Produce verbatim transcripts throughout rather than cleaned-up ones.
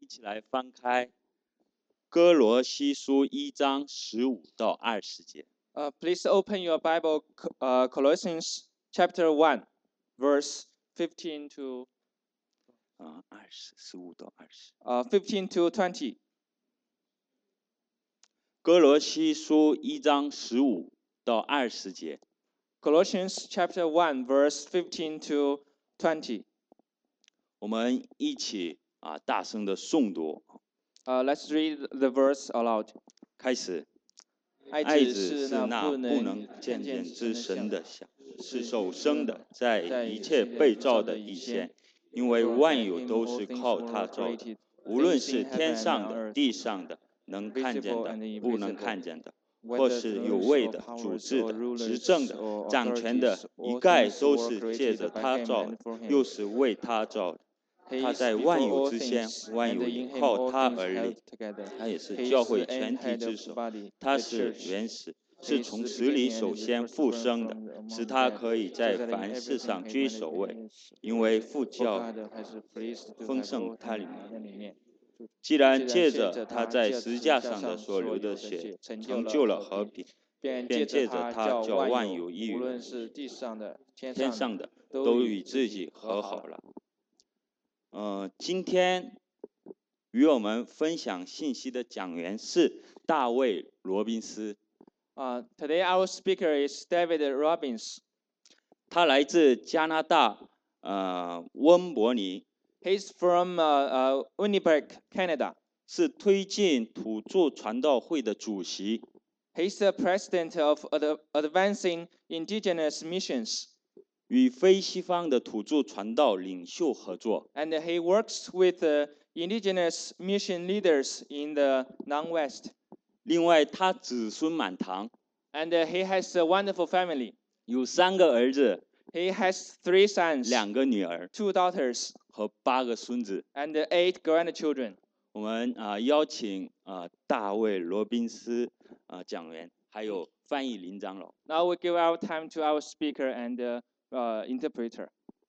一起来翻开哥罗西书一章十五到二十节。 Uh, please open your Bible, uh, Colossians chapter one, verse fifteen to 啊，二十，十五到二十。 uh, fifteen to twenty. 哥罗西书一章十五到二十节。 Colossians chapter one, verse fifteen to twenty. 我们一起啊大声的诵读。 Uh, let's read the verse aloud. 开始。 爱爱子子是那不能见见之神的像，是首生的，在一切被造的以先，因为万有都是靠他造的，无论是天上的、地上的，能看见的、不能看见的，或是有位的、主治的、执政的、掌权的，一概都是借着他造的，又是为他造的。他在万有之先，万有也靠他而立。他也是教会全体之首，他是原始，是从死里首先复生的，使他可以在凡事上居首位，因为父教丰盛他里面。既然借着他在十字架上的所流的血成就了和平，便借着他叫万有一与天上的都与自己和好了。呃，今天与我们分享信息的讲员是大卫·罗宾斯。 Uh, today our speaker is David Robbins. 他来自加拿大呃温伯尼。 He's from uh, uh, Winnipeg, Canada. 是推进土著传道会的主席。 He's the president of Ad- Advancing Indigenous Missions. 与非西方的土著传道领袖合作。 And he works with the indigenous mission leaders in the non-West. 另外，他子孙满堂。 And he has a wonderful family. 有三个儿子。 He has three sons. 两个女儿。 Two daughters. 和八个孙子。 And eight grandchildren. 我们啊、呃、邀请啊、呃、大卫·罗宾斯啊、呃、讲员，还有翻译林长老。 Now we give our time to our speaker and uh, uh, interpreter.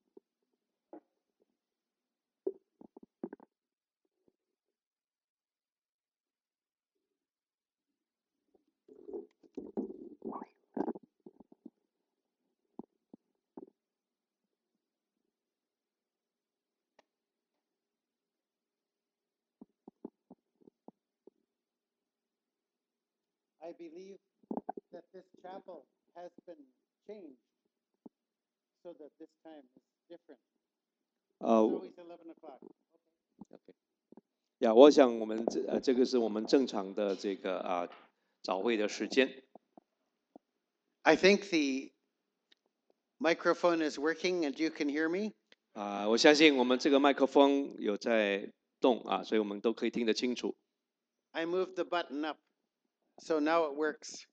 I believe that this chapel has been changed so that this time is different. Uh, It's always eleven o'clock. Okay. 呀，我想我们这呃这个是我们正常的这个啊早会的时间。 I think the microphone is working and you can hear me. 啊，我相信我们这个麦克风有在动啊，所以我们都可以听得清楚。 I moved the button up, so now it works.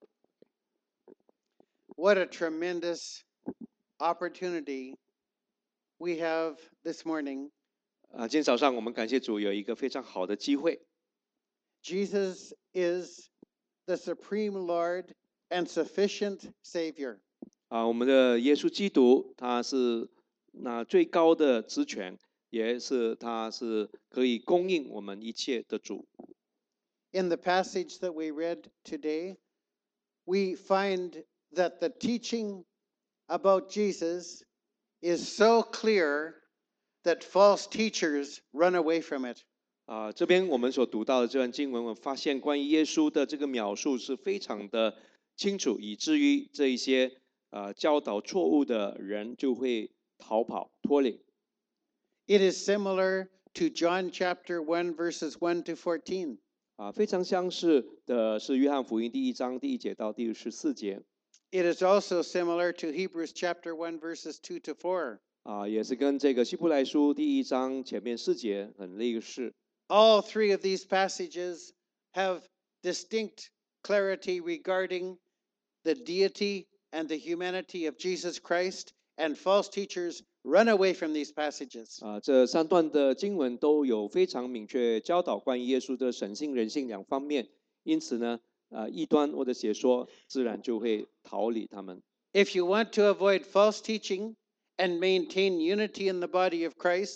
What a tremendous opportunity we have this morning. 啊，今天早上我们感谢主有一个非常好的机会。 Jesus is the supreme Lord and sufficient Savior. 啊，我们的耶稣基督他是那最高的职权，也是他是可以供应我们一切的主。 In the passage that we read today, we find that the teaching about Jesus is so clear that false teachers run away from it. 啊，这边我们所读到的这段经文，我发现关于耶稣的这个描述是非常的清楚，以至于这一些啊教导错误的人就会逃跑脱领。 It is similar to John chapter one, verses one to fourteen. 啊，非常相似的是约翰福音第一章第一节到第十四节。 It is also similar to Hebrews chapter one, verses two to four. 啊，也是跟这个希伯来书第一章前面四节很类似。 All three of these passages have distinct clarity regarding the deity and the humanity of Jesus Christ, and false teachers run away from these passages. 啊，这三段的经文都有非常明确教导关于耶稣的神性、人性两方面，因此呢，啊，异端或者邪说自然就会逃离他们。 If you want to avoid false teaching and maintain unity in the body of Christ,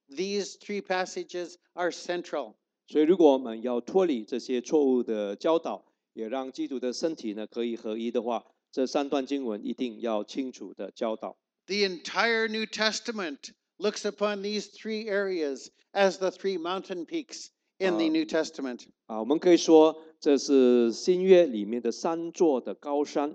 these three passages are central. 所以，如果我们要脱离这些错误的教导，也让基督的身体呢可以合一的话，这三段经文一定要清楚的教导。 The entire New Testament looks upon these three areas as the three mountain peaks in the Uh, New Testament. 啊，我们可以说这是新约里面的三座的高山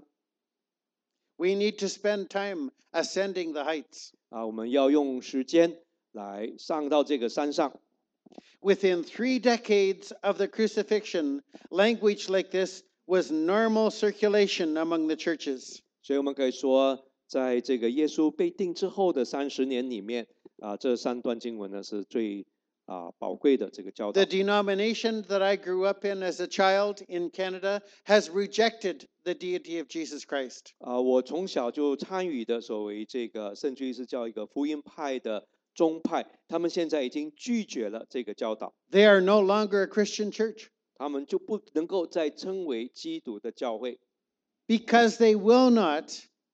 We need to spend time ascending the heights. 啊，我们要用时间来上到这个山上。 Within three decades of the crucifixion, language like this was normal circulation among the churches. 所以我们可以说，在这个耶稣被定之后的三十年里面，啊，这三段经文呢是最啊宝贵的这个教导 The。denomination that I grew up in as a child in Canada has rejected the deity of Jesus Christ. 啊，我从小就参与的所谓这个，甚至于是叫一个福音派的宗派，他们现在已经拒绝了这个教导， They are no longer a Christian church 他们就不能够再称为基督的教会， because they will not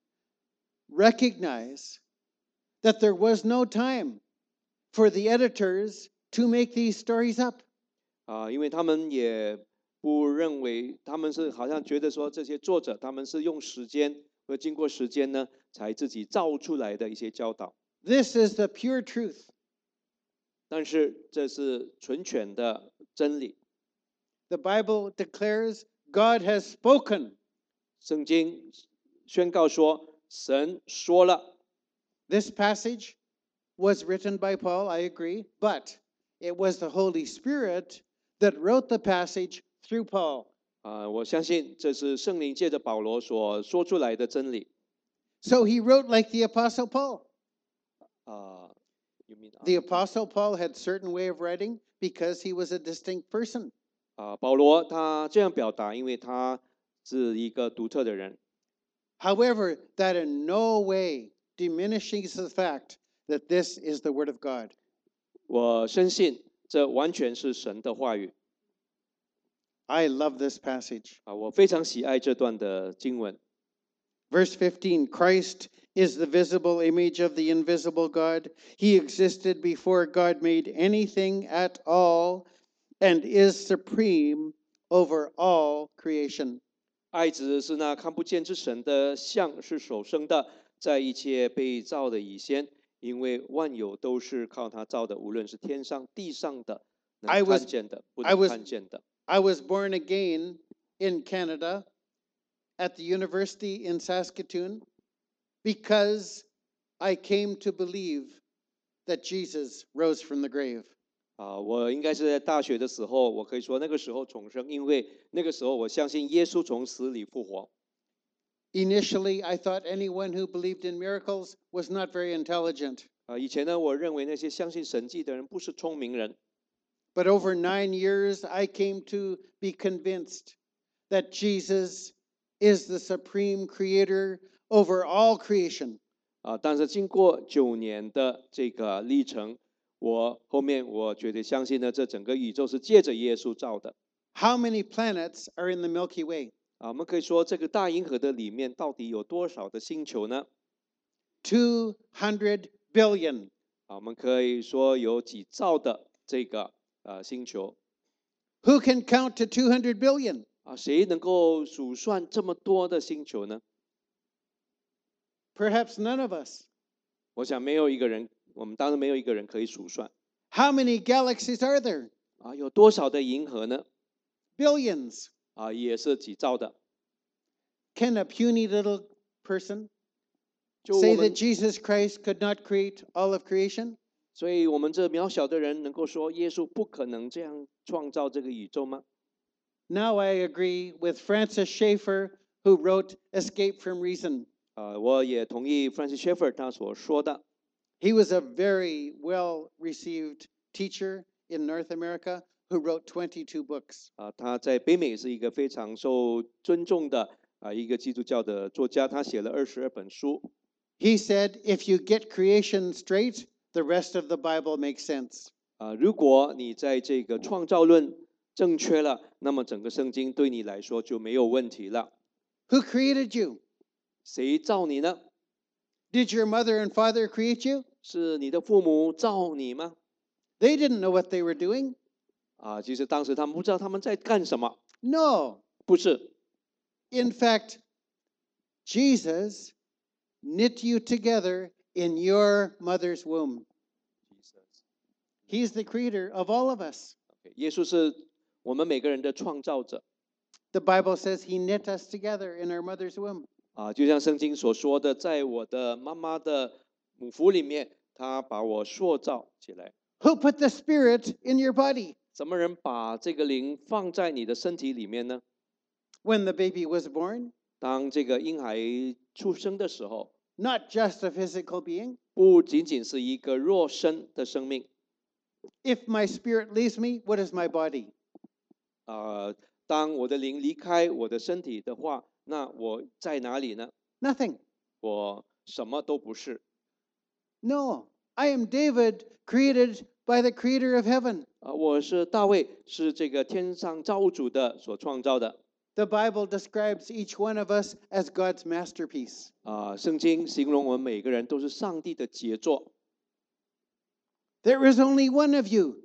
recognize that there was no time for the editors to make these stories up. 啊，因为他们也不认为，他们是好像觉得说这些作者他们是用时间和经过时间呢，才自己造出来的一些教导。 This is the pure truth. 但是这是纯全的真理。 The Bible declares God has spoken. 圣经宣告说，神说了。 This passage was written by Paul, I agree, but it was the Holy Spirit that wrote the passage through Paul. 啊、我相信这是圣灵借着保罗所说出来的真理。 So he wrote like the Apostle Paul. 啊、you mean The Apostle Paul had certain way of writing because he was a distinct person. 啊、保罗他这样表达，因为他是一个独特的人。 However, that in no way diminishes the fact that this is the Word of God. 我深信这完全是神的话语 I love this passage. 啊、我非常喜爱这段的经文。 Verse fifteen, Christ is the visible image of the invisible God. He existed before God made anything at all and is supreme over all creation. 爱子是那看不见之神的像，是首生的，在一切被造的以先，因为万有都是靠他造的，无论是天上地上的， I 能 was- 看见的，不 I 能 was- 看见的。 I was born again in Canada at the university in Saskatoon because I came to believe that Jesus rose from the grave. 啊，我应该是在大学的时候，我可以说那个时候重生，因为那个时候我相信耶稣从死里复活。 Initially, I thought anyone who believed in miracles was not very intelligent. 啊，以前呢，我认为那些相信神迹的人不是聪明人， But over nine years, I came to be convinced that Jesus is the supreme creator over all creation. 啊，但是经过九年的这个历程，我后面我绝对相信呢，这整个宇宙是借着耶稣造的。 How many planets are in the Milky Way? 啊，我们可以说这个大银河的里面到底有多少的星球呢？ two hundred billion. 啊，我们可以说有几兆的这个呃星球。 Who can count to two hundred billion? 啊，谁能够数算这么多的星球呢？ Perhaps none of us. 我想没有一个人，我们当然没有一个人可以数算。 How many galaxies are there? 啊，有多少的银河呢？ Billions. 啊，也是几兆的。 Can a puny little person 就我 say 们 that，Jesus Christ could not create all of creation? 所以我们这渺小的人能够说耶稣不可能这样创造这个宇宙吗？ Now I agree with Francis Schaeffer, who wrote Escape from Reason. 啊，我也同意 Francis Schaeffer 他所说的。 He was a very well received teacher in North America who wrote twenty-two books. 啊，他在北美是一个非常受尊重的啊一个基督教的作家，他写了二十二本书。 He said, if you get creation straight, the rest of the Bible makes sense. 啊，如果你在这个创造论正确了，那么整个圣经对你来说就没有问题了。 Who created you? 谁造你呢？ Did your mother and father create you? 是你的父母造你吗？ They didn't know what they were doing. 啊，其实当时他们不知道他们在干什么， No. 不是， In fact, Jesus knit you together in your mother's womb. He's the creator of all of us. 耶稣是我们每个人的创造者 The Bible says he knit us together in our mother's womb. 啊，就像圣经所说的，在我的妈妈的母腹里面，他把我塑造起来。 Who put the Spirit in your body? 什么人把这个灵放在你的身体里面呢？ When the baby was born, 当这个婴孩出生的时候， not just a physical being. 不仅仅是一个肉身的生命 If my spirit leaves me, what is my body? 啊、当我的灵离开我的身体的话，那我在哪里呢？ Nothing. 我什么都不是 No, I am David, created by the creator of heaven. 啊、我是大卫，是这个天上造主的所创造的 The Bible describes each one of us as God's masterpiece. 啊、圣经形容我们每个人都是上帝的杰作。 There is only one of you.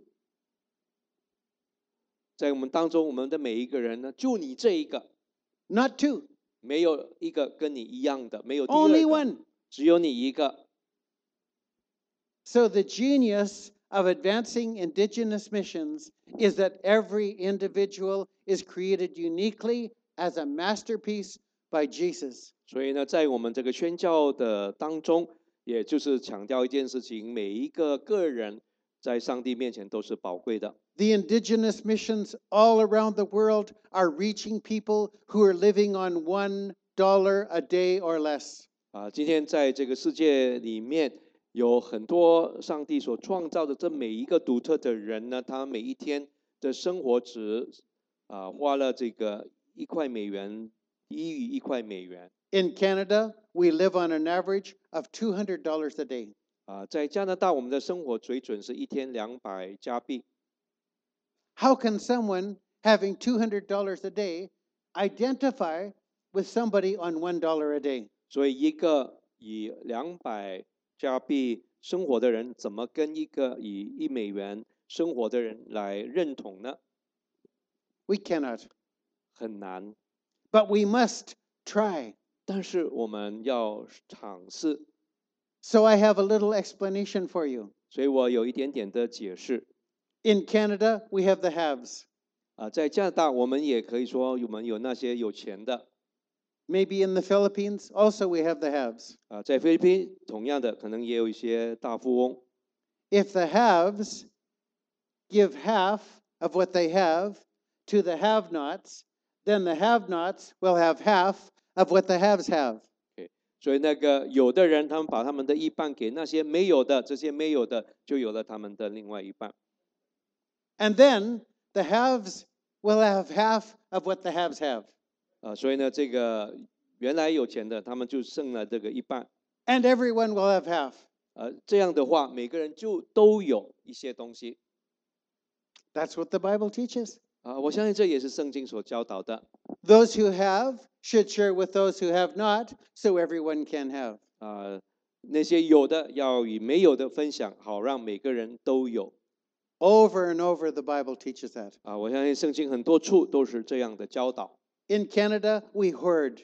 在我们当中，我们的每一个人呢，就你这一个， Not two, 没有一个跟你一样的，没有第二 only 个， one. 只有你一个。 So the genius of advancing indigenous missions is that every individual is created uniquely as a masterpiece by Jesus. 所以呢，在我们这个宣教的当中，也就是强调一件事情：每一个个人在上帝面前都是宝贵的。 The indigenous missions all around the world are reaching people who are living on one dollar a day or less. 啊，今天在这个世界里面，有很多上帝所创造的这每一个独特的人呢，他每一天的生活只啊花了这个一块美元，低于一块美元。 In Canada, we live on an average of two hundred dollars a day. 啊，在加拿大，我们的生活水准是一天两百加币。 How can someone having two hundred dollars a day identify with somebody on one dollar a day? 所以，一个以两百加币生活的人，怎么跟一个以一美元生活的人来认同呢？ We cannot, 很难。 but we must try. 但是我们要尝试， So I have a little explanation for you. 所以我有一点点的解释。 In Canada, we have the haves. 啊，在加拿大，我们也可以说，我们有那些有钱的。 Maybe in the Philippines, also we have the haves. 啊，在菲律宾，同样的，可能也有一些大富翁。 If the haves give half of what they have to the have-nots, then the have-nots will have half of what the haves have. 所以那个有的人，他们把他们的一半给那些没有的，这些没有的就有了他们的另外一半。 And then the haves will have half of what the haves have. 啊，所以呢，这个原来有钱的，他们就剩了这个一半。 And everyone will have half. 呃，这样的话，每个人就都有一些东西。 That's what the Bible teaches. 啊，我相信这也是圣经所教导的。 Those who have should share with those who have not, so everyone can have. 啊，那些有的要与没有的分享，好让每个人都有。 Over and over, the Bible teaches that. 啊，我相信圣经很多处都是这样的教导。 In Canada, we hoard.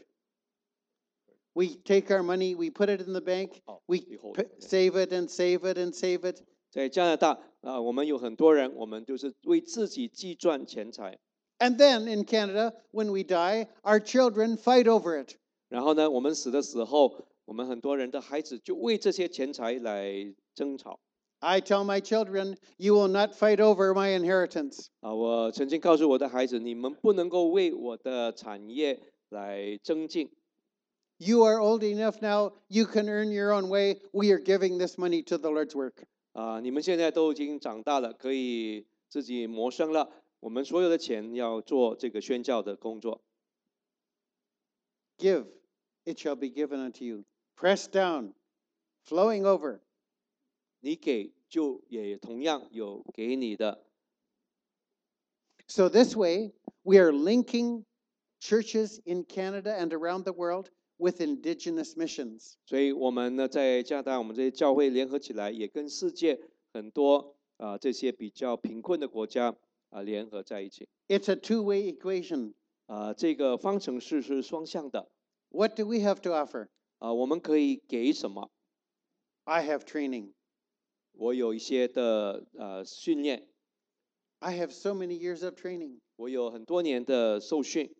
We take our money, we put it in the bank, Oh, we we hold p- it, yeah. save it and save it and save it. 在加拿大啊，我们有很多人，我们就是为自己计赚钱财。 And then in Canada, when we die, our children fight over it. 然后呢，我们死的时候，我们很多人的孩子就为这些钱财来争吵。 I tell my children, you will not fight over my inheritance. 啊，我曾经告诉我的孩子，你们不能够为我的产业来争竞。 You are old enough now, you can earn your own way. We are giving this money to the Lord's work. 啊，你们现在都已经长大了，可以自己谋生了。我们所有的钱要做这个宣教的工作。 Give, it shall be given unto you. Pressed down, flowing over. 你给就也同样有给你的。 So this way, we are linking churches in Canada and around the world with indigenous missions. 所以我们呢，在加拿大，我们这些教会联合起来，也跟世界很多啊、这些比较贫困的国家啊、联合在一起。 It's a two-way equation. 啊、这个方程式是双向的。 What do we have to offer? 啊、我们可以给什么？ I have training. 我有一些的呃训练， I have so many years of training. 我有很多年的受训，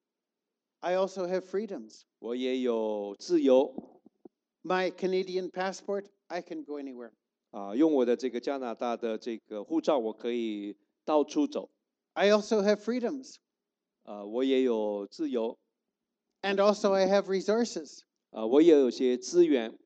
I also have freedoms. 我也有自由。 My Canadian passport, I can go anywhere. 啊、用我的这个加拿大的这个护照，我可以到处走。 I also have freedoms. 啊、我也有自由。 And also I have resources. 啊、我也有些资源。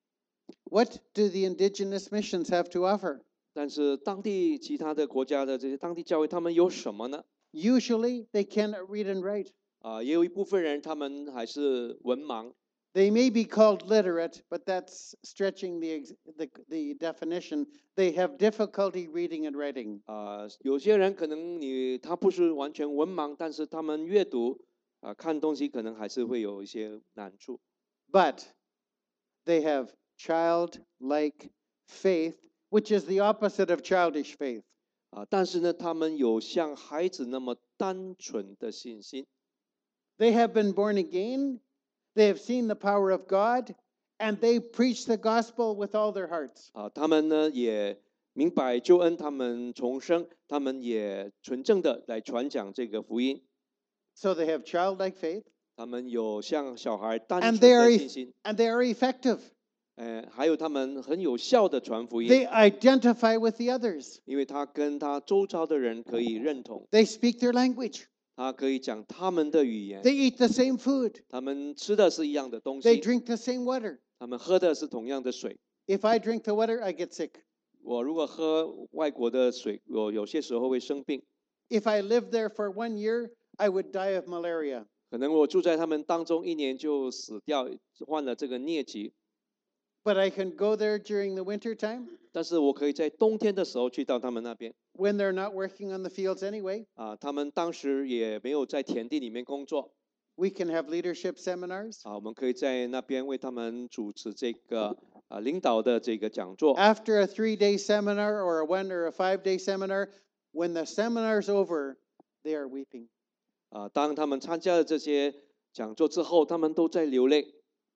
What do the indigenous missions have to offer? 但是当地其他的国家的这些当地教会，他们有什么呢？ Usually they cannot read and write. 啊、也有一部分人他们还是文盲。 They may be called literate, but that's stretching the, ex- the, the definition. They have difficulty reading and writing. 啊、有些人可能你他不是完全文盲，但是他们阅读啊、看东西可能还是会有一些难处。 But they have childlike faith, which is the opposite of childish faith. 啊，但是呢，他们有像孩子那么单纯的信心。 They have been born again, they have seen the power of God, and they preach the gospel with all their hearts. 啊，他们呢也明白救恩，他们重生，他们也纯正的来传讲这个福音。 So they have childlike faith, 他们有像小孩单 and 纯 they are 的 e- 信心， and they are effective. 呃，还有他们很有效的传福音， They identify with the others. 因为他跟他周遭的人可以认同， They speak their language. 他可以讲他们的语言， They eat the same food. 他们吃的是一样的东 They 西， drink the same water. 他们喝的是同样的水。 If I drink the water, I get sick. 我如果喝外国的水，我有些时候会生病。 If I lived there for one year, I would die of malaria. 可能我住在他们当中一年就死掉，患了这个疟疾。 But I can go there during the winter time 但是我可以在冬天的时候去到他们那边 when they're not working on the fields anyway. 啊，他们当时也没有在田地里面工作 We can have leadership seminars. 啊，我们可以在那边为他们主持这个啊领导的这个讲座 After a three-day seminar or a one or a five-day seminar, when the seminar's over, they are weeping. 啊。当他们参加了这些讲座之后，他们都在流泪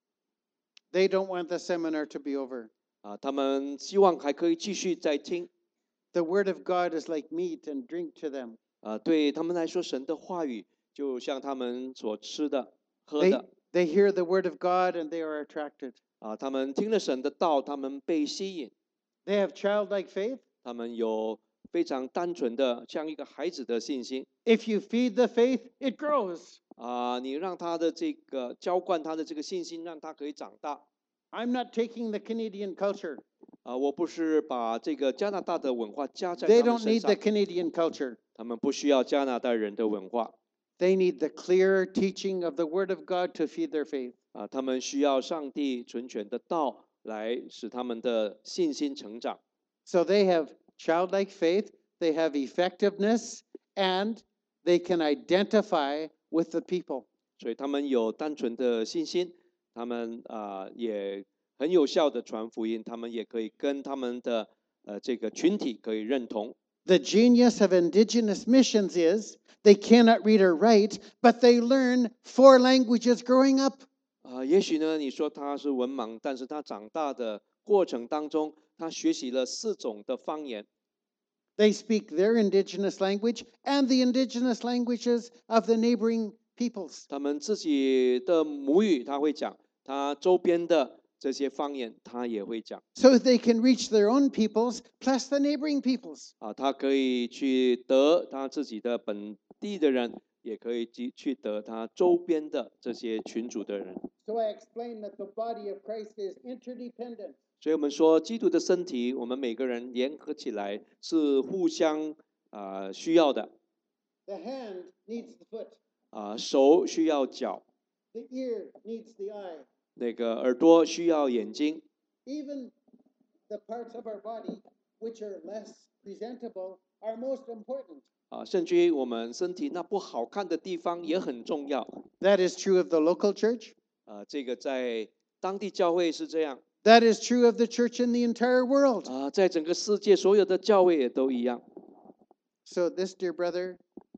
They don't want the seminar to be over. 啊，他们希望还可以继续再听 The word of God is like meat and drink to them. 啊。对他们来说，神的话语就像他们所吃的、喝 They, 的 they hear the word of God and they are attracted. 啊。他们听了神的道，他们被吸引， They have childlike faith. 他们有非常单纯的像一个孩子的信心 If you feed the faith, it grows. 啊。你让他的这个浇灌他的这个信心，让他可以长大 I'm not taking the Canadian culture. 啊。我不是把这个加拿大的文化加在 They 他们 don't 身 need the 上， Canadian culture. 他们不需要加拿大人的文化 They need the clear teaching of the word of God to feed their faith. 啊，他们需要上帝纯全的道来使他们的信心成长。 So they have childlike faith, they have effectiveness, and they can identify with the people. 所以他们有单纯的信心，他们啊、也很有效的传福音，他们也可以跟他们的呃这个群体可以认同。 The genius of indigenous missions is they cannot read or write, but they learn four languages growing up. 啊、也许呢，你说他是文盲，但是他长大的过程当中，他学习了四种的方言， They speak their indigenous language and the indigenous languages of the neighboring peoples. 他们自己的母语他会讲，他周边的这些方言他也会讲 So they can reach their own peoples plus the neighboring peoples. 啊，他可以去得他自己的本地的人，也可以去去得他周边的这些群主的人。 So I explained that the body of Christ is interdependent. 所以我们说，基督的身体，我们每个人联合起来是互相啊、呃需要的 The hand needs the foot. 啊、手需要脚， The ear needs the eye. 那个耳朵需要眼睛 Even the parts of our body which are less presentable are most important. 啊、甚至于我们身体那不好看的地方也很重要 That is true of the local church. 啊、这个在当地教会是这样 That is true of the church in the entire world. 啊，在整个世界所有的教会也都一样。 So this dear brother,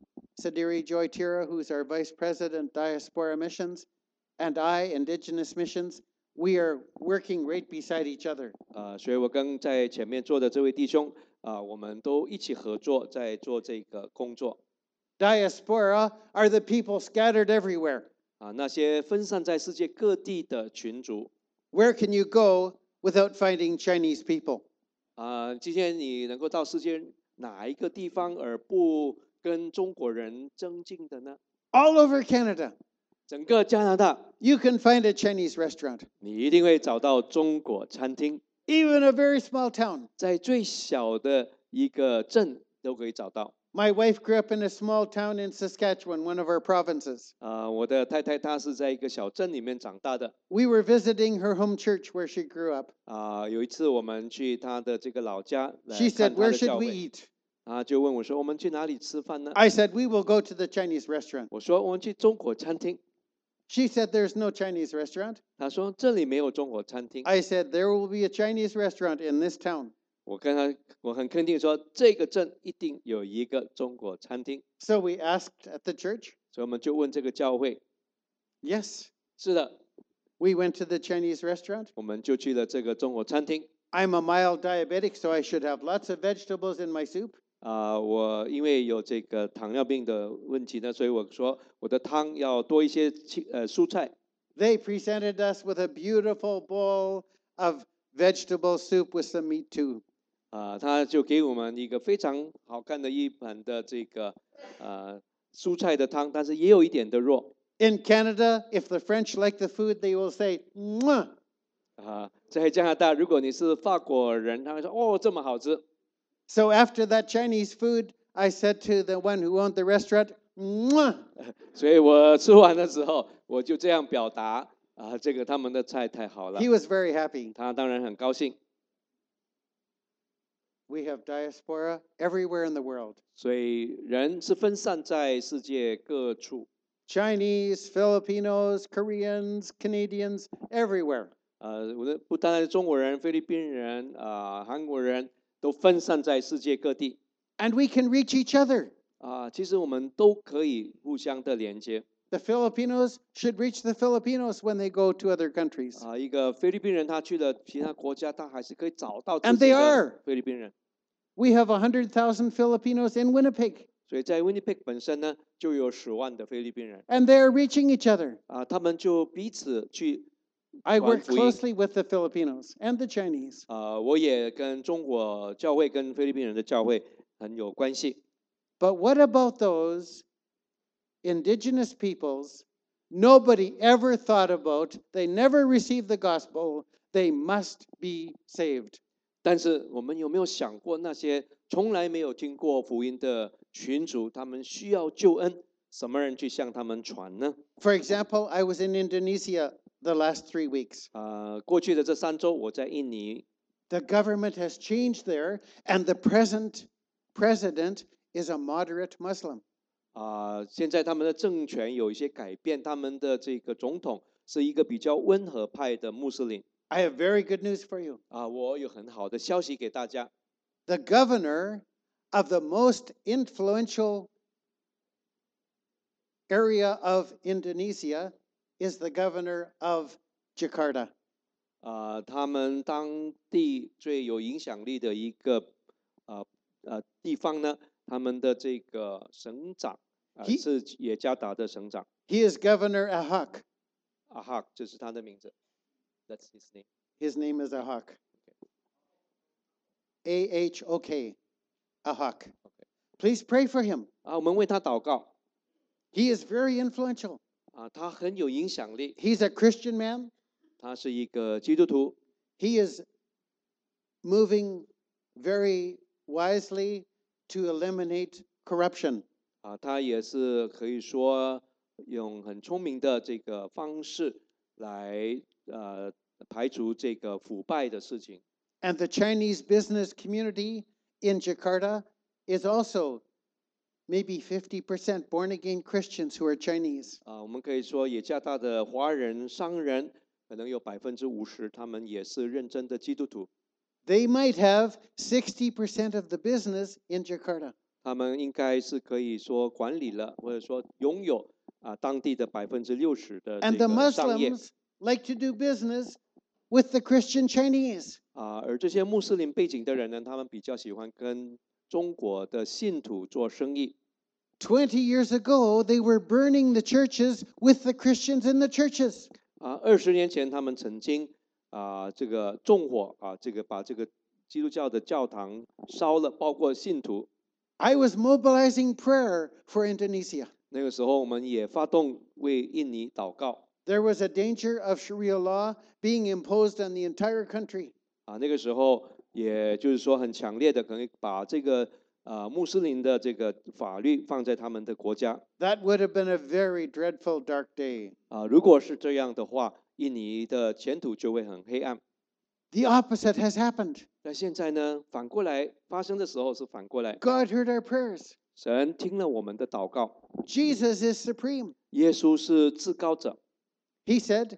Sadiri Joy Tira, who's our Vice President, Diaspora Missions, and I, Indigenous Missions, we are working right beside each other. 啊，所以我跟在前面坐的这位弟兄啊，我们都一起合作在做这个工作。 Diaspora are the people scattered everywhere. 啊，那些分散在世界各地的群族 Where can you go without finding Chinese people? 啊，今天你能够到世界哪一个地方而不跟中国人增进的呢？ All over Canada, 整个加拿大， you can find a Chinese restaurant. 你一定会找到中国餐厅， Even a very small town. 在最小的一个镇都可以找到。 My wife grew up in a small town in Saskatchewan, one of our provinces. 啊，我的太太她是在一个小镇里面长大的。 We were visiting her home church where she grew up. 啊，有一次我们去她的这个老家来 She 看 said, 她 "Where 的 should 教 we 会， eat?" 啊，就问我说我们去哪里吃饭呢？ I said, "We will go to the Chinese restaurant." 我说我们去中国餐厅。 She said, "There's no Chinese restaurant." 她说这里没有中国餐厅。 I said, "There will be a Chinese restaurant in this town." 我跟她，我很肯定说这个镇一定有一个中国餐厅， So we asked at the church. 所以我们就问这个教会， Yes, 是的， we went to the Chinese restaurant. 我们就去了这个中国餐厅。 I'm a mild diabetic, so I should have lots of vegetables in my soup. 啊、我因为有这个糖尿病的问题呢，所以我说我的汤要多一些青呃蔬菜。 They presented us with a beautiful bowl of vegetable soup with some meat too. 啊、他就给我们一个非常好看的一盘的这个呃蔬菜的汤，但是也有一点的肉。 In Canada, if the French like the food, they will say, "Mwah." 啊、在加拿大，如果你是法国人，他会说哦这么好吃。 So after that Chinese food, I said to the one who owned the restaurant, "Mwah." 所以我吃完的时候，我就这样表达啊、这个他们的菜太好了 He，was very happy. 他当然很高兴。 We have diaspora everywhere in the world. 所以人是分散在世界各处。 Chinese, Filipinos, Koreans, Canadians, everywhere. 呃，我的不单单是中国人、菲律宾人啊、韩国人都分散在世界各地 And we can reach each other. 啊、其实我们都可以互相的连接 The Filipinos should reach the Filipinos when they go to other countries. 啊、一个菲律宾人他去了其他国家，他还是可以找到 And 自己 they 的 are. 菲律宾人。 We have one hundred thousand Filipinos in Winnipeg, 所以在 Winnipeg 本身呢，就有十万的菲律宾人 and they're reaching each other. 啊、他们就彼此去 I 传 work 福音 closely with the Filipinos and the Chinese. 啊、我也跟中国教会跟菲律宾人的教会很有关系。 But what about those indigenous peoples nobody ever thought about? They never received the gospel. They must be saved. 但是我们有没有想过那些从来没有听过福音的群族，他们需要救恩，什么人去向他们传呢？ For example, I was in Indonesia the last three weeks. 啊、过去的这三周我在印尼， The government has changed there, and the present president is a moderate Muslim. 啊、现在他们的政权有一些改变，他们的这个总统是一个比较温和派的穆斯林。 I have very good news for you. 啊、我有很好的消息给大家， The governor of the most influential area of Indonesia is the governor of Jakarta. 啊、他们当地最有影响力的一个呃呃地方呢，他们的这个省长啊、 He- 是耶加达的省长 He is Governor Ahok. 阿哈，这是他的名字。That's his name. His name is Ahok. A H O K. Ahok. Please pray for him. 啊，我们为他祷告 He is very influential. 啊，他很有影响力， He's a Christian man. 他是一个基督徒 He is moving very wisely to eliminate corruption. 啊，他也是可以说用很聪明的这个方式来呃排除这个腐败的事情。 And the Chinese business community in Jakarta is also maybe fifty percent born again Christians who are Chinese. 啊，我们可以说，也加大的华人商人可能有百分之五十他们也是认真的基督徒， They might have sixty percent of the business in Jakarta. 他们应该是可以说管理了，或者说拥有啊当地的百分之六十的 And 这 the 个商业 Muslims like to do business with the Christian Chinese. 啊，而这些穆斯林背景的人呢，他们比较喜欢跟中国的信徒做生意。 twenty years ago, they were burning the churches with the Christians in the churches. 啊，二十年前他们曾经啊这个纵火啊，这个把这个基督教的教堂烧了，包括信徒。 I was mobilizing prayer for Indonesia. 那个时候我们也发动为印尼祷告 There was a danger of Sharia law being imposed on the entire country. 啊，那个时候也就是说很强烈的可能把这个啊穆斯林的这个法律放在他们的国家 That would have been a very dreadful, dark day. 啊，如果是这样的话，印尼的前途就会很黑暗。 The opposite has happened. 那现在呢，反过来发生的时候是反过来， God heard our prayers. 神听了我们的祷告， Jesus is supreme. 耶稣是至高者。 He said,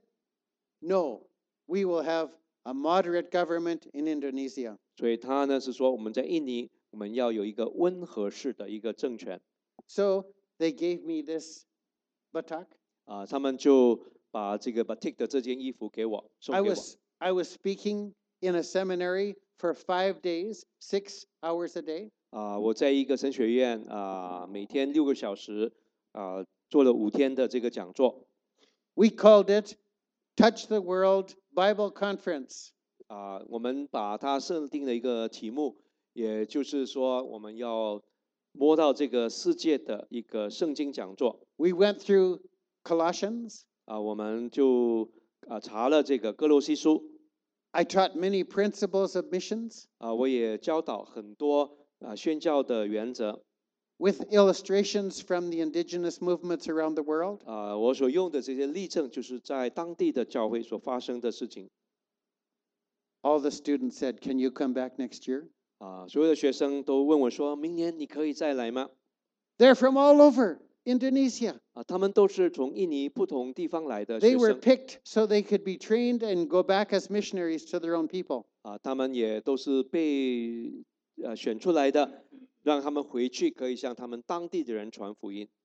no, we will have a moderate government in Indonesia. 所以他呢是说，我们在印尼，我们要有一个温和式的一个政权 So they gave me this batak. 啊，他们就把这个 batik 的这件衣服给我送 I 给我 was I was speaking in a seminary for five days, six hours a day. 啊，我在一个神学院啊，每天六个小时啊，做了五天的这个讲座 We called it Touch the World Bible Conference. 啊，我们把它设定了一个题目，也就是说我们要摸到这个世界的一个圣经讲座 We went through Colossians. 啊，我们就啊查了这个哥罗西书 I taught many principles of missions 啊，我也教导很多啊宣教的原则 with illustrations from the indigenous movements around the world. 啊，我所用的这些例证就是在当地的教会所发生的事情 All the students said, "Can you come back next year?" 啊，所有的学生都问我说，明年你可以再来吗？ They're from all over Indonesia. 啊，他们都是从印尼不同地方来的 They 学 were 生 picked so they could be trained and go back as missionaries to their own people. 啊，他们也都是被呃选出来的，让他们回去可以向他们当地的人传福音。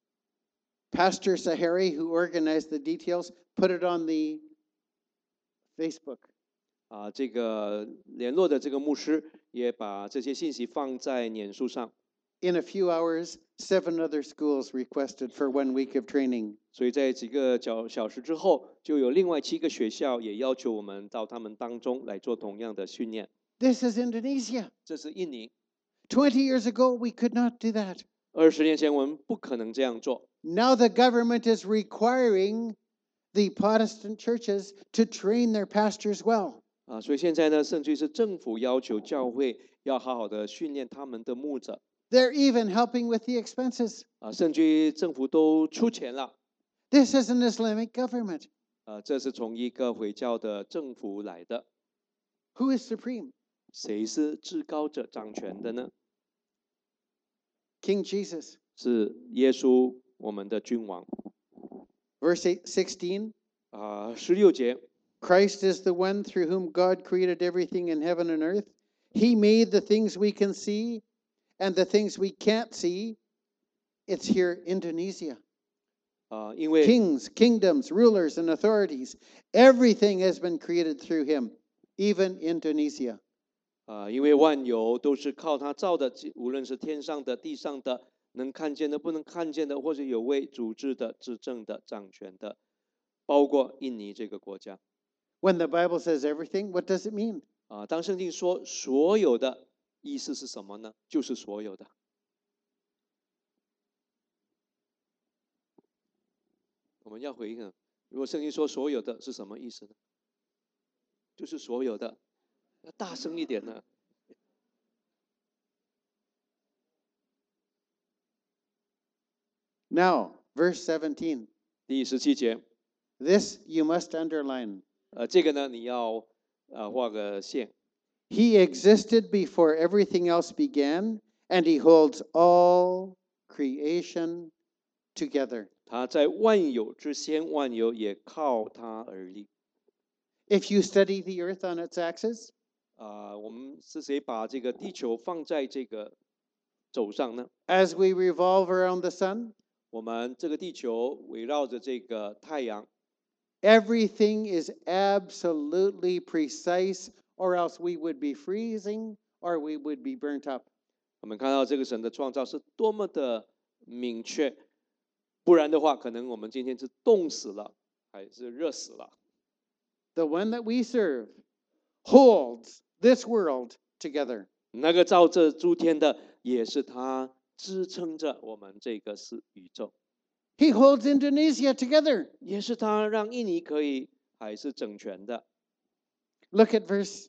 Pastor Sahari, who organized the details, put it on the Facebook. 啊，这个联络的这个牧师也把这些信息放在脸书上， In a few hours, seven other schools requested for one week of training. 所以在几个小小时之后，就有另外七个学校也要求我们到他们当中来做同样的训练。 This is Indonesia. 这是印尼， twenty years ago, we could not do that. 二十年前我们不可能这样做。 Now the government is requiring the Protestant churches to train their pastors well. 啊，所以现在呢，甚至是政府要求教会要好好的训练他们的牧者 They're even helping with the expenses. 啊，甚至于政府都出钱了 This is an Islamic government. 啊，这是从一个回教的政府来的， Who is supreme? 谁是至高者掌权的呢？ King Jesus. 是耶稣，我们的君王 Verse eight, sixteen. 啊，十六节 Christ is the one through whom God created everything in heaven and earth. He made the things we can see and the things we can't see. It's here, Indonesia. 啊，因为 Kings, kingdoms, rulers, and authorities. Everything has been created through him, even Indonesia. 啊，因为万有都是靠他造的，无论是天上的、地上的，能看见的、不能看见的，或者有为主治的、执政的、掌权的，包括印尼这个国家。 When the Bible says everything, what does it mean? 啊，当圣经说所有的意思是什么呢？就是所有的。我们要回应啊，如果圣经说所有的是什么意思呢？就是所有的，要大声一点呢。 Now, verse seventeen. 第十七节， This you must underline. 呃，这个呢，你要呃画个线。 He existed before everything else began, and he holds all creation together. 他在万有之先，万有也靠他而立。 If you study the earth on its axis, 啊、我们是谁把这个地球放在这个轴上呢？ as we revolve around the sun, 我们这个地球围绕着这个太阳， everything is absolutely precise, or else we would be freezing or we would be burnt up. 我们看到这个神的创造是多么的明确，不然的话，可能我们今天是冻死了，还是热死了。 The one that we serve holds this world together. 那个造这诸天的，也是他支撑着我们这个是宇宙， He holds Indonesia together. 也是他让印尼可以还是整全的。 Look at verse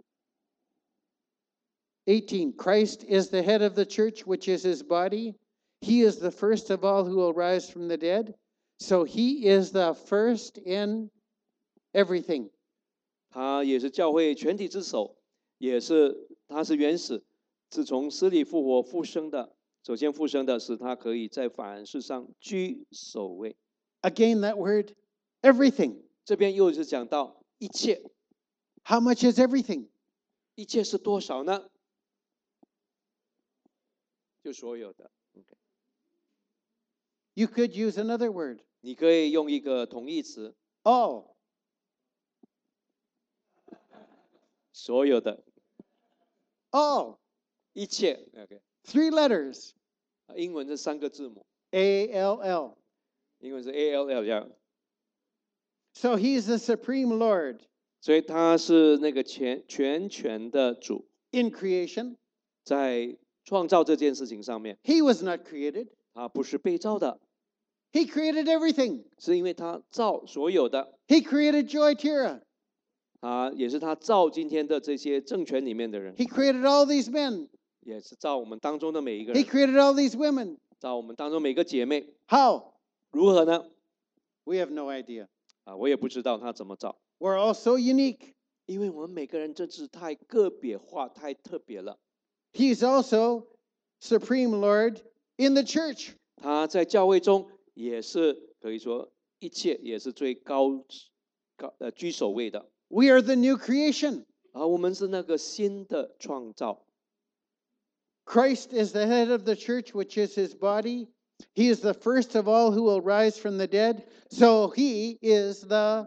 eighteen. Christ is the head of the church, which is his body. He is the first of all who will rise from the dead. So he is the first in everything. 他也是教会全体之首，也是他是原始，自从死里复活复生的。首先复生的是他可以在凡事上居首位。 Again, that word, everything. 这边又是讲到一切， How much is everything? 一切是多少呢？就所有的。OK， You could use another word. 你可以用一个同义词， All. 所有的 All. 一切。OK， Three letters. 英文是三个字母， A L L. 英文是 A L L 这样， So he's the supreme Lord 所以他是那个全全权的主， in creation. 在创造这件事情上面， He was not created. 他不是被造的， He created everything. 是因为他造所有的， He created Joy Tira. 他也是他造今天的这些政权里面的人， He created all these men. 也是造我们当中的每一个 He 人， created all these women. 造我们当中每个姐妹， How? 如何呢？ We have no idea. 啊，我也不知道他怎么造， We're all so unique. 因为我们每个人真是太个别化、太特别了。 He's also supreme Lord in the church. 他在教会中也是可以说一切也是最高高呃居首位的， We are the new creation. 而我们是那个新的创造。 Christ is the head of the church, which is his body. He is the first of all who will rise from the dead. So he is the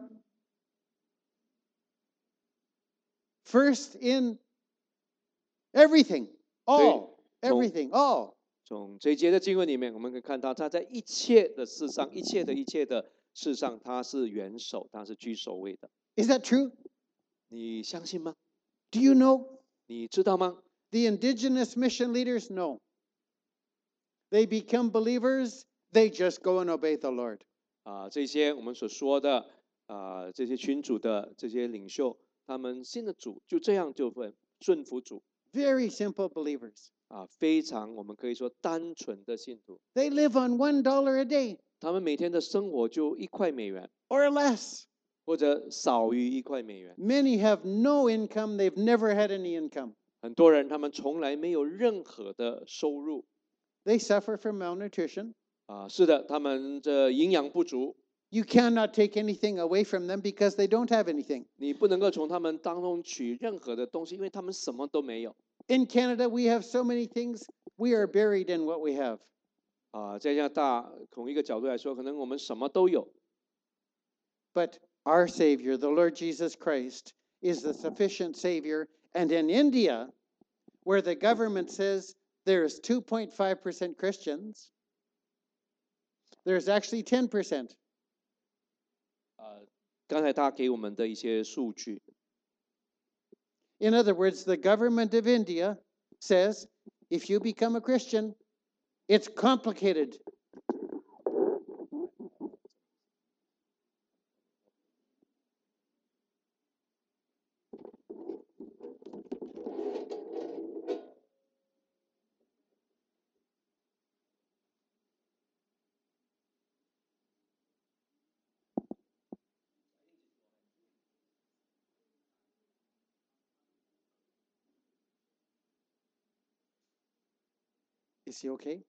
first in everything. All. Everything. All. 从这一节的经文里面，我们可以看到他在一切的事上，一切的一切的事上，他是元首，他是居首位的。 Is that true? 你相信吗？ Do you know? 你知道吗？ The indigenous mission leaders know. They become believers, they just go and obey the Lord. 啊，这些我们所说的啊，这些群主的这些领袖，他们信的主，就这样就会顺服主 Very simple believers. 啊，非常我们可以说单纯的信徒。 They live on one dollar a day 他们每天的生活就一块美元， or less. 或者少于一块美元。 Many have no income, they've never had any income. 很多人他们从来没有任何的收入 They suffer from malnutrition. 啊，是的，他们这营养不足， You cannot take anything away from them because they don't have anything. 你不能够从他们当中取任何的东西，因为他们什么都没有 In Canada, we have so many things, we are buried in what we have. 啊。在加拿大，从一个角度来说，可能我们什么都有， But our Savior, the Lord Jesus Christ, is the sufficient Savior. And in India, where the government says there's two point five percent Christians, there's actually ten percent. 啊。刚才他给我们的一些数据， In other words, the government of India says if you become a Christian, it's complicated. Is he okay?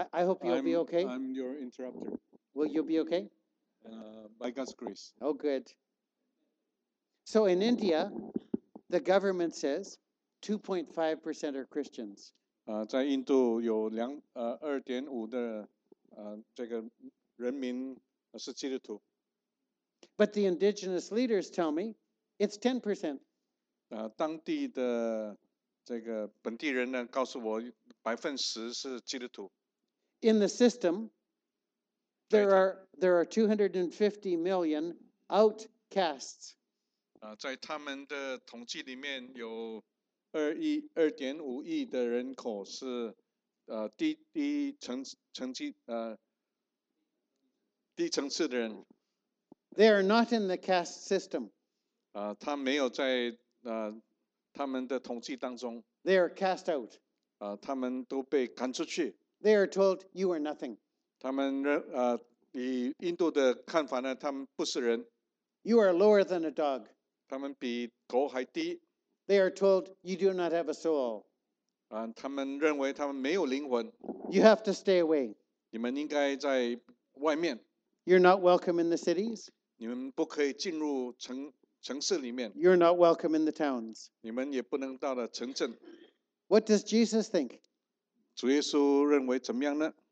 I, I hope you'll be I'm, okay. I'm your interrupter. Will you be okay? Uh, by God's grace. Oh, good. So in India, the government says two point five percent are Christians. 啊、在印度有两呃二点五的呃这个人民呃是基督徒， But the indigenous leaders tell me it's ten percent. 啊、当地的这个本地人呢告诉我，百分十是基督徒。 In the system, there are there are two hundred fifty million outcasts. 啊、在他们的统计里面有二亿二点五亿的人口是呃低低层层级呃低层次的人， They are not in the caste system. 啊、他没有在呃他们的统计当中， They are cast out. 啊、他们都被赶出去。 They are told you are nothing. 他们认呃以印度的看法呢，他们不是人， You are lower than a dog. 他们比狗还低。 They are told you do not have a soul. 啊、他们认为他们没有灵魂， You have to stay away. 你们应该在外面， You're not welcome in the cities. 你们不可以进入城城市里面， You're not welcome in the towns. 你们也不能到了城镇。 What does Jesus think? 主耶稣认为怎么样呢？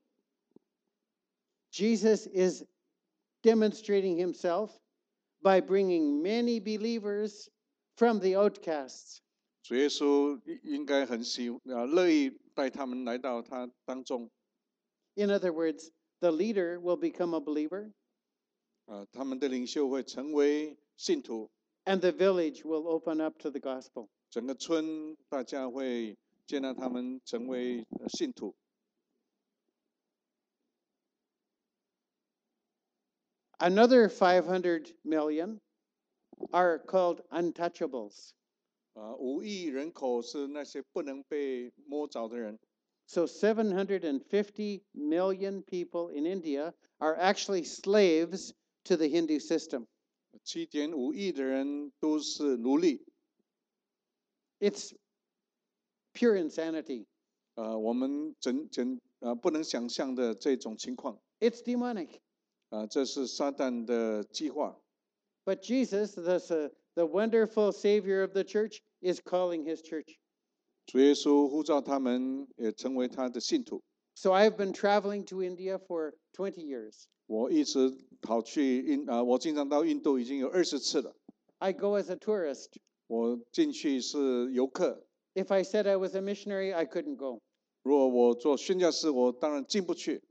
Jesus is demonstrating himself by bringing many believers from the outcasts. 主耶稣应应该很喜啊乐意带他们来到他当中， In other words, the leader will become a believer 啊、他们的领袖会成为信徒， and the village will open up to the gospel. 整个村大家会接纳他们成为呃信徒。 Another five hundred million are called untouchables. 啊，五亿人口是那些不能被摸着的人， So seven hundred fifty million people in India are actually slaves to the Hindu system. 七点五亿的人都是奴隶。 It's pure insanity. 啊，我们整整啊不能想象的这种情况。 It's demonic. 啊，这是撒旦的计划。 But Jesus, the, the wonderful Savior of the church, is calling his church. 主耶稣呼召他们也成为他的信徒。 So I've been traveling to India for twenty years. 我一直跑去印啊，我经常到印度已经有二十次了。 I go as a tourist. 我进去是游客， If I said I was a missionary, I couldn't go. 如果我做宣教士，我当然进不去。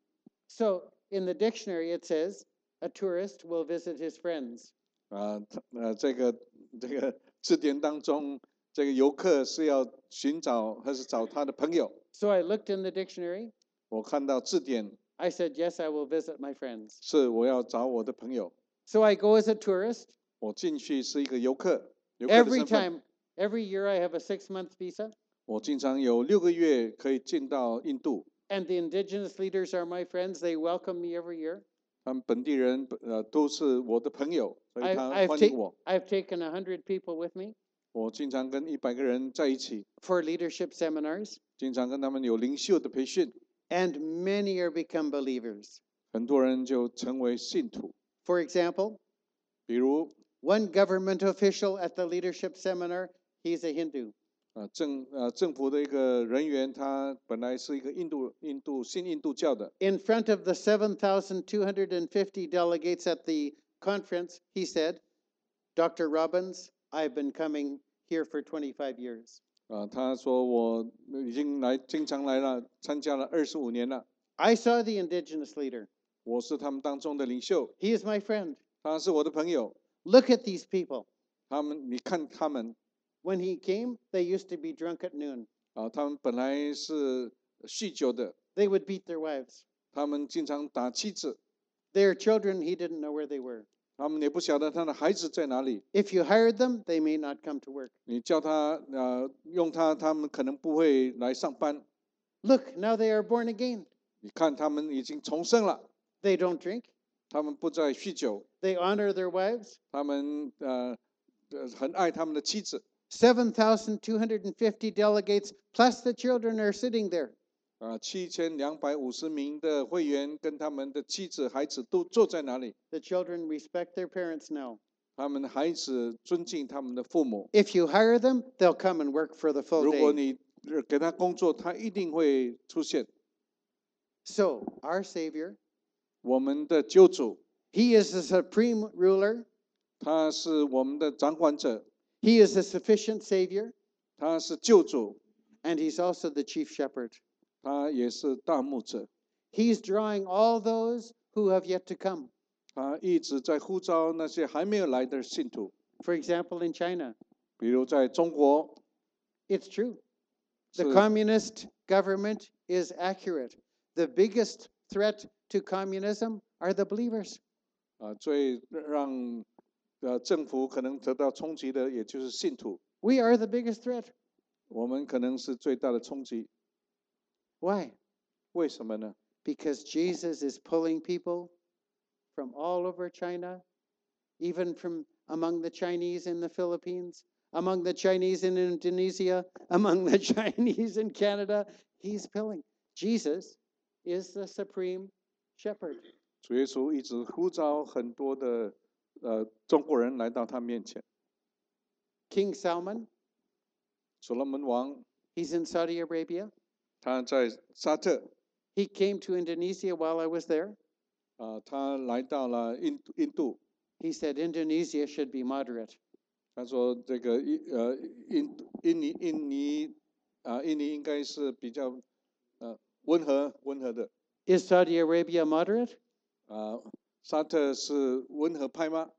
So in the dictionary, it says a tourist will visit his friends. 啊，他呃，这个这个字典当中，这个游客是要寻找还是找他的朋友？ So I looked in the dictionary. 我看到字典 I said, yes, I will visit my friends. 是我要找我的朋友。 So I go as a tourist. 我进去是一个游客，游客的 Every 身份。 time, every year, I have a six-month visa. 我经常有六个月可以进到印度， And the indigenous leaders are my friends. They welcome me every year. 他们本地人呃都是我的朋友，所以 I, 他 I've, 欢 ta- 迎我。 I've taken one hundred people with me 我经常跟一百个人在一起， for leadership seminars, 经常跟他们有领袖的培训， and many are become believers. 很多人就成为信徒。 For example, 比如 one government official at the leadership seminar, he's a Hindu. 啊、政呃政府的一个人员，他本来是一个印度印度新印度教的， In front of the seven thousand two hundred fifty delegates at the conference, he said, Doctor Robbins, I've been coming here for twenty-five years. 啊、他说我已经来经常来了，参加了二十五年了， I saw the indigenous leader. 我是他们当中的领袖， He is my friend. 他是我的朋友， Look at these people. 他们你看他们 When he came, they used to be drunk at noon. 啊、他们本来是酗酒的， They would beat their wives. 他们经常打妻子， Their children, he didn't know where they were. 他们也不晓得他的孩子在哪里。 If you hired them, they may not come to work. 你叫他呃用他，他们可能不会来上班。 Look, now they are born again. 你看他们已经重生了， They don't drink. 他们不再酗酒， They honor their wives. 他们呃呃很爱他们的妻子。 seven thousand two hundred fifty delegates plus the children are sitting there. 啊，七千两百五十名的会员跟他们的妻子、孩子都坐在那里。 The children respect their parents now. 他们的孩子尊敬他们的父母。 If you hire them, they'll come and work for the full 如果 day. 你给他工作，他一定会出现。 So, our Savior, 我们的救主， He is the supreme ruler. 他是我们的掌管者， He is the sufficient Savior. 他是救主， And He's also the chief shepherd. 他也是大牧者。 He's drawing all those who have yet to come. 他一直在呼召那些还没有来的信徒。 For example, in China, 比如在中国， it's true. The 是 communist government is accurate. The biggest threat to communism are the believers. 啊，最让呃政府可能得到冲击的，也就是信徒。 We are the biggest threat. 我们可能是最大的冲击。 Why? 为什么呢？ Because Jesus is pulling people from all over China, even from among the Chinese in the Philippines, among the Chinese in Indonesia, among the Chinese in Canada. He's pulling. Jesus is the supreme shepherd. 主耶稣一直呼召很多的呃中国人来到他面前。 King Salman, 所罗门王 he's in Saudi Arabia. 他在沙特 He came to Indonesia while I was there. 啊、他来到了印印度。 He said Indonesia should be moderate. 他说这个印呃印印尼印尼啊、印尼应该是比较呃温和温和的 Is Saudi Arabia moderate? 啊、沙特是温和派吗？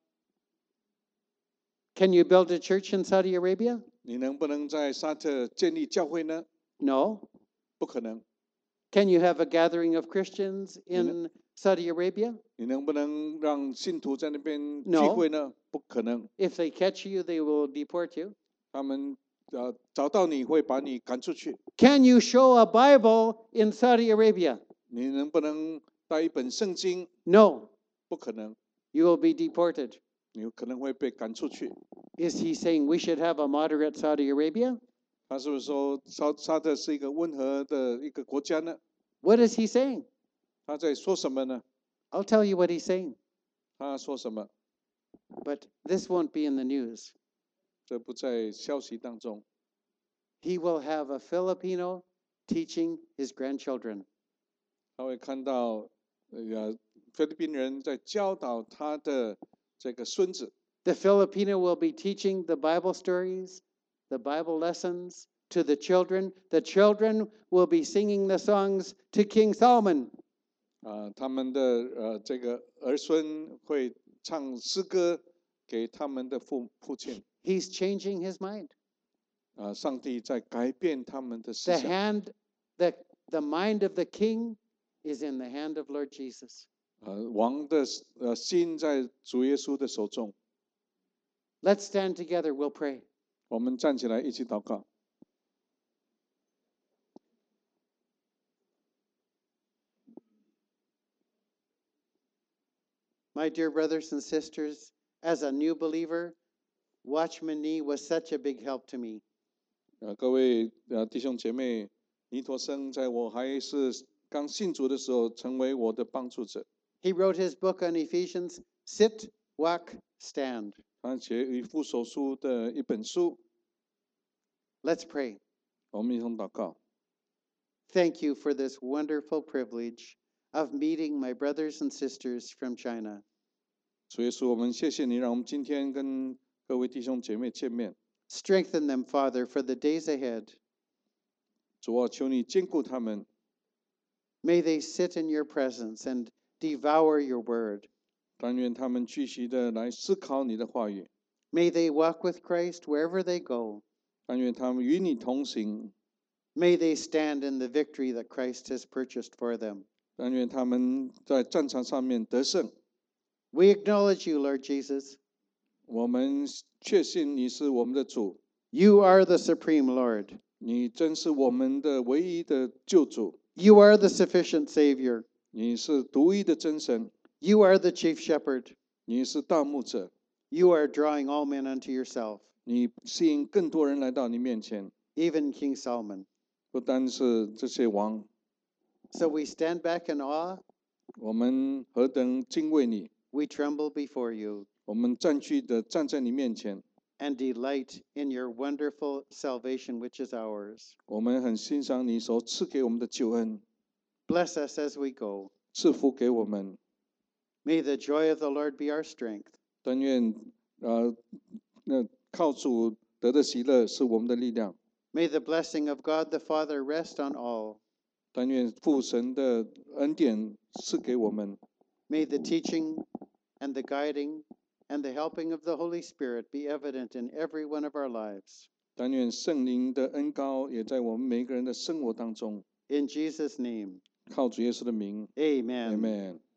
Can you build a church in Saudi Arabia? 你能不能在沙特建立教会呢？ No. 不可能。 Can you have a gathering of Christians in Saudi Arabia? 你能不能让信徒在那边聚 No. 会呢？不可能。 If they catch you, they will deport you. 他们呃找到你会把你赶出去。 Can you show a Bible in Saudi Arabia? 你能不能带一本圣经？ No. 不可能， You will be deported. 你有可能会被赶出去。 Is he saying we should have a moderate Saudi Arabia? 他是不是说沙沙特是一个温和的一个国家呢？ What is he saying? 他在说什么呢？ I'll tell you what he's saying, 他说什么？ but this won't be in the news. 这不在消息当中。 He will have a Filipino teaching his grandchildren. 他会看到呃菲律宾人在教导他的这个孙子。 The Filipino will be teaching the Bible stories, the Bible lessons to the children. The children will be singing the songs to King Solomon. 啊，他们的呃这个儿孙会唱诗歌给他们的父父亲。 He's changing his mind. 啊，上帝在改变他们的思 The 想。 hand, the, the mind of the king is in the hand of Lord Jesus. 呃，王的呃心在主耶稣的手中。 Let's stand together. We'll pray. 我们站起来一起祷告。 My dear brothers and sisters, as a new believer, Watchman Nee was such a big help to me. 呃，各位呃弟兄姐妹，尼陀生在我还是刚信主的时候，成为我的帮助者。 He wrote his book on Ephesians, Sit, Walk, Stand. 他写以父所书的一本书， Let's pray. 我们一同祷告。 Thank you for this wonderful privilege of meeting my brothers and sisters from China. 主耶稣，我们谢谢你，让我们今天跟各位弟兄姐妹见面。 Strengthen them, Father, for the days ahead. 主啊，求你坚固他们， May they sit in your presence and devour your word. 但愿他们继续的来思考你的话语， May they walk with Christ wherever they go. 但愿他们与你同行， May they stand in the victory that Christ has purchased for them. 但愿他们在战场上面得胜。 We acknowledge you, Lord Jesus. 我们确信你是我们的主， You are the supreme Lord. 你真是我们的唯一的救主， You are the sufficient Savior. 你是独一的真神， You are the chief shepherd. 你是大牧者， You are drawing all men unto yourself, 你吸引更多人来到你面前， even King Solomon. 不单是这些王， So we stand back in awe, 我们何等敬畏你， we tremble before you, 我们战惧的站在你面前， and delight in your wonderful salvation which is ours. 我们很欣赏你所赐给我们的救恩， Bless us as we go. 赐福给我们。 May the joy of the Lord be our strength. 但愿呃，那靠主得的喜乐是我们的力量。 May the blessing of God the Father rest on all. 但愿父神的恩典赐给我们。 May the teaching and the guiding and the helping of the Holy Spirit be evident in every one of our lives. 但愿圣灵的恩膏也在我们每一个人的生活当中。 In Jesus' name, 靠主耶稣的名 amen. ，Amen。